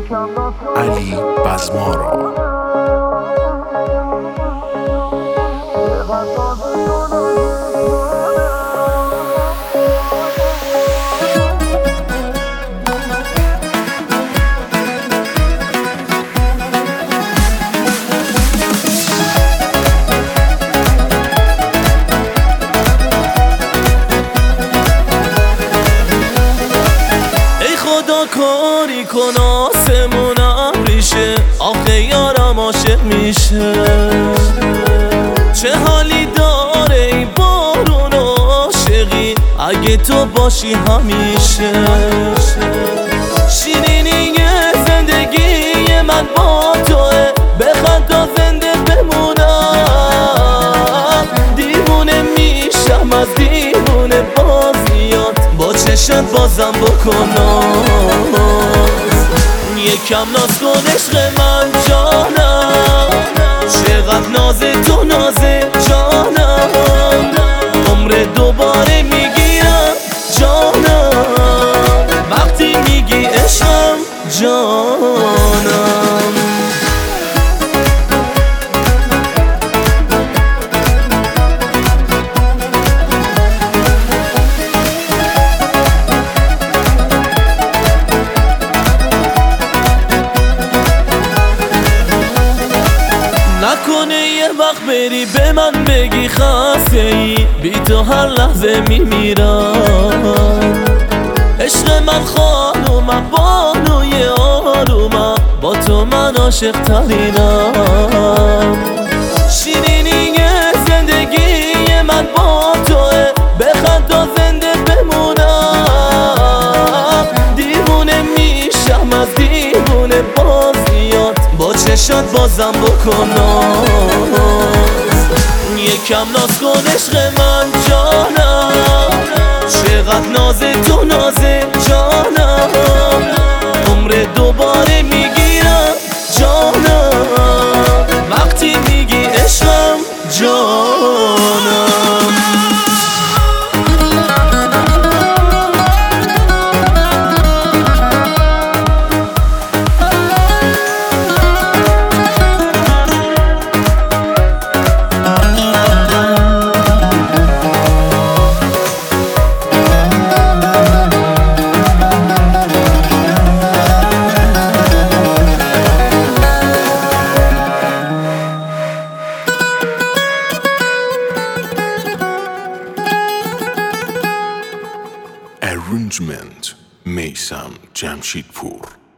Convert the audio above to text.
علی بزمارا. کاری کن آسمون ابریشه، آخه یارم عاشق میشه. چه حالی داره این بارون عاشقی اگه تو باشی همیشه. شیرینی زندگی من با توه، بخند تا زنده بمونم. دیوونه میشم از دیوونه بازیات، با چشت بازم بکنم. یکم ناز کن عشق من جانم، چقدر ناز تو نازه جانم. عمر دوباره میگیرم جانم، وقتی میگی عشقم جانم. نکنه یه وقت بری به من بگی خسته ای، بی تو هر لحظه میمیرم. عشق من خانومم، بانوی آرومم، با تو من عاشق ترینم. شیرینی زندگی من با توه، بخند تا زنده بمونم. دیوونه میشم از دیوونه بازیات، با چشات بازم بکنم. یکم ناز کن عشق من جانم، چقدر ناز تو نازه جانم. عمر دوباره میگیرم جانم، وقتی میگی عشقم جانم. Arrangement میثم جمشیدپور.